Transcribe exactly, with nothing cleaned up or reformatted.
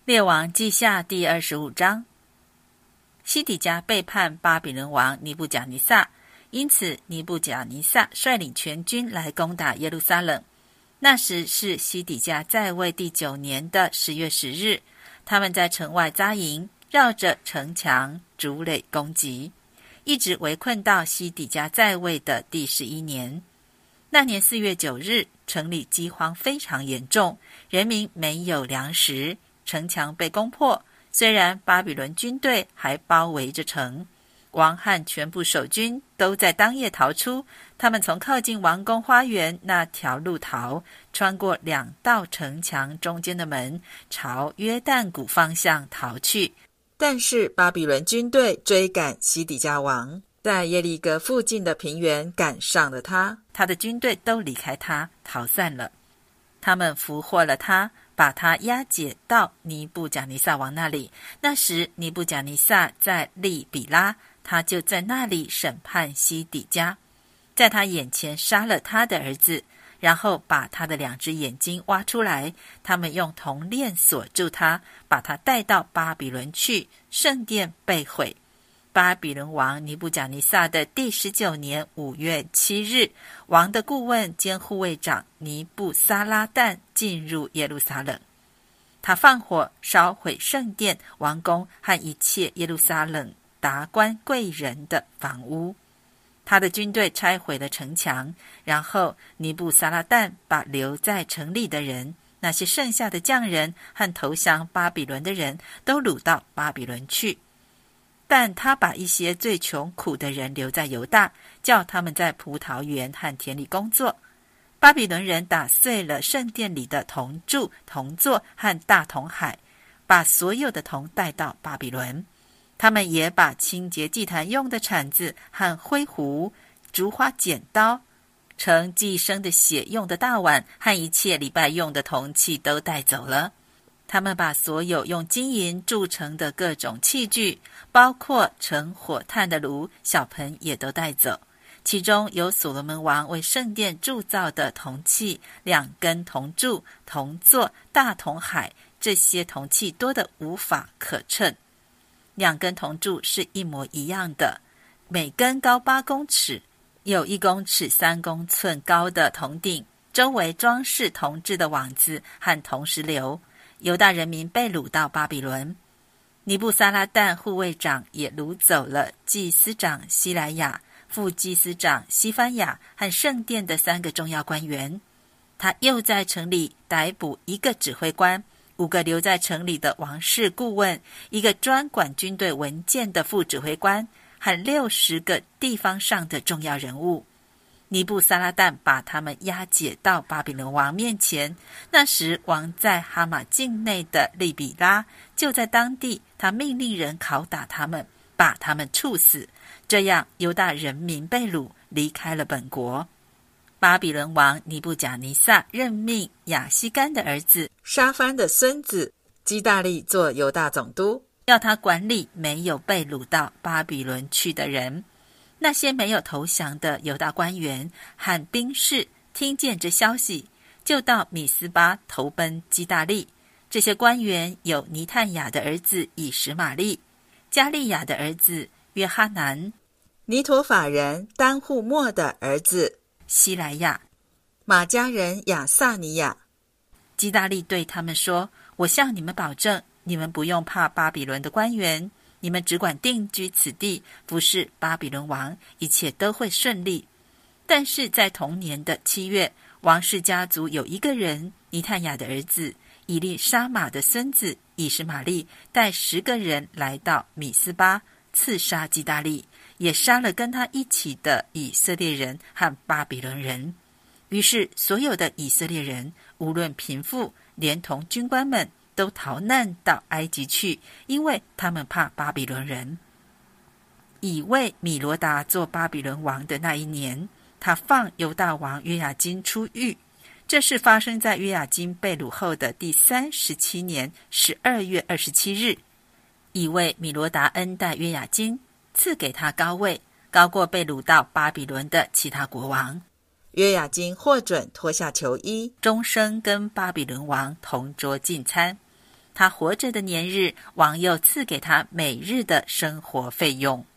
列王记下第二十五章，西底家背叛巴比伦王尼布甲尼撒，因此尼布甲尼撒率领全军来攻打耶路撒冷。那时是西底家在位第九年的十月十日，他们在城外扎营，绕着城墙筑垒攻击，一直围困到西底家在位的第十一年。那年四月九日，城里饥荒非常严重，人民没有粮食，城墙被攻破。虽然巴比伦军队还包围着城，王和全部守军都在当夜逃出。他们从靠近王宫花园那条路逃，穿过两道城墙中间的门，朝约旦谷方向逃去。但是巴比伦军队追赶西底家王，在耶利哥附近的平原赶上了他，他的军队都离开他，逃散了。他们俘获了他，把他押解到尼布甲尼撒王那里。那时尼布甲尼撒在利比拉，他就在那里审判西底家，在他眼前杀了他的儿子，然后把他的两只眼睛挖出来，他们用铜链锁住他，把他带到巴比伦去，圣殿被毁。巴比伦王尼布甲尼撒的第十九年五月七日，王的顾问兼护卫长尼布撒拉旦进入耶路撒冷，他放火烧毁圣殿、王宫和一切耶路撒冷达官贵人的房屋。他的军队拆毁了城墙，然后尼布撒拉旦把留在城里的人，那些剩下的匠人和投降巴比伦的人都掳到巴比伦去。但他把一些最穷苦的人留在犹大，叫他们在葡萄园和田里工作。巴比伦人打碎了圣殿里的铜柱、铜座和大铜海，把所有的铜带到巴比伦。他们也把清洁祭坛用的铲子和灰壶、竹花剪刀、盛祭牲的血用的大碗和一切礼拜用的铜器都带走了。他们把所有用金银铸成的各种器具，包括盛火炭的炉、小盆也都带走。其中有所罗门王为圣殿铸造的铜器，两根铜柱、铜座、大铜海，这些铜器多得无法可称。两根铜柱是一模一样的，每根高八公尺，有一公尺三公寸高的铜顶，周围装饰铜制的网子和铜石榴。犹大人民被掳到巴比伦，尼布撒拉旦护卫长也掳走了祭司长西莱亚、副祭司长西番雅和圣殿的三个重要官员。他又在城里逮捕一个指挥官，五个留在城里的王室顾问，一个专管军队文件的副指挥官，和六十个地方上的重要人物。尼布撒拉旦把他们押解到巴比伦王面前。那时王在哈马境内的利比拉，就在当地，他命令人拷打他们，把他们处死。这样犹大人民被掳，离开了本国。巴比伦王尼布甲尼撒任命亚西干的儿子沙番的孙子基大利做犹大总督，要他管理没有被掳到巴比伦去的人。那些没有投降的犹大官员和兵士听见这消息，就到米斯巴投奔基大利。这些官员有尼探雅的儿子以实玛利、加利亚的儿子约哈南、尼陀法人丹户末的儿子希莱亚、马加人亚萨尼亚。基大利对他们说：我向你们保证，你们不用怕巴比伦的官员，你们只管定居此地，服侍巴比伦王，一切都会顺利。但是在同年的七月，王室家族有一个人，尼探雅的儿子以利沙玛的孙子以实玛利，带十个人来到米斯巴，刺杀基大利，也杀了跟他一起的以色列人和巴比伦人。于是所有的以色列人，无论贫富，连同军官们，都逃难到埃及去，因为他们怕巴比伦人。以为米罗达做巴比伦王的那一年，他放犹大王约雅斤出狱。这事发生在约雅斤被掳后的第三十七年十二月二十七日。以为米罗达恩待约雅斤，赐给他高位，高过被掳到巴比伦的其他国王。约雅斤获准脱下囚衣，终生跟巴比伦王同桌进餐。 他活着的年日，王又赐给他每日的生活费用。